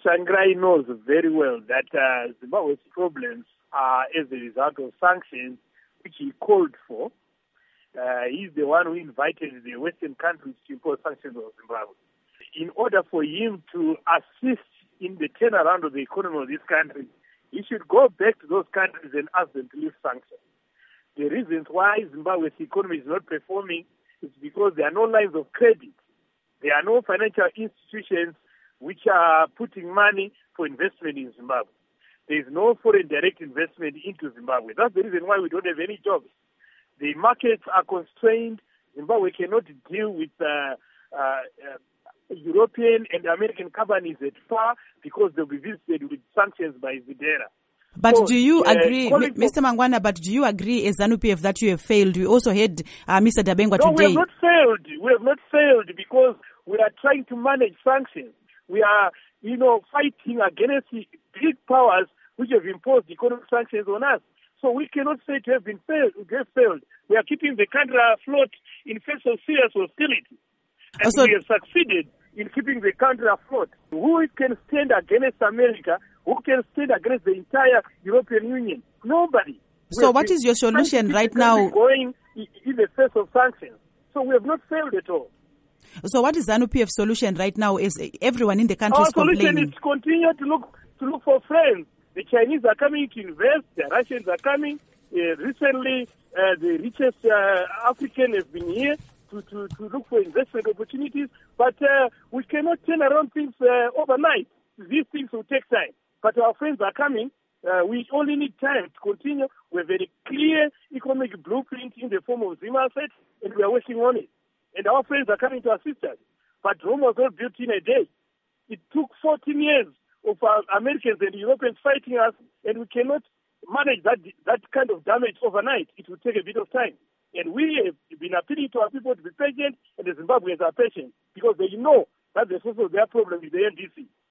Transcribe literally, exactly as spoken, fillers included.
Tsvangirai knows very well that uh, Zimbabwe's problems are as a result of sanctions which he called for. Uh, he's the one who invited the Western countries to impose sanctions on Zimbabwe. In order for him to assist in the turnaround of the economy of this country, he should go back to those countries and ask them to lift sanctions. The reasons why Zimbabwe's economy is not performing is because there are no lines of credit. There are no financial institutions which are putting money for investment in Zimbabwe. There is no foreign direct investment into Zimbabwe. That's the reason why we don't have any jobs. The markets are constrained. Zimbabwe cannot deal with uh, uh, uh, European and American companies at far because they'll be visited with sanctions by ZADERA. But so, do you uh, agree, M- Mister Mangwana, but do you agree as ZANU-P F that you have failed? We also heard uh, Mister Dabengwa no, today. No, we have not failed. We have not failed because we are trying to manage sanctions. We are, you know, fighting against the big powers which have imposed economic sanctions on us. So we cannot say to have been failed. We have failed. We are keeping the country afloat in face of serious hostility. And also, we have succeeded in keeping the country afloat. Who can stand against America? Who can stand against the entire European Union? Nobody. So what is your solution right now? Going in the face of sanctions. So we have not failed at all. So what is ZANU-P F solution right now? Is everyone in the country Our is complaining? Our solution is to continue to look to look for friends. The Chinese are coming to invest. The Russians are coming. Uh, recently, uh, the richest uh, African has been here to, to, to look for investment opportunities. But uh, we cannot turn around things uh, overnight. These things will take time. But our friends are coming. Uh, we only need time to continue. We have a very clear economic blueprint in the form of Zim assets, and we are working on it. And our friends are coming to assist us. But Rome was not built in a day. It took fourteen years of our Americans and Europeans fighting us, and we cannot manage that that kind of damage overnight. It will take a bit of time. And we have been appealing to our people to be patient, and the Zimbabweans are patient, because they know that the source of their problem is the N D C.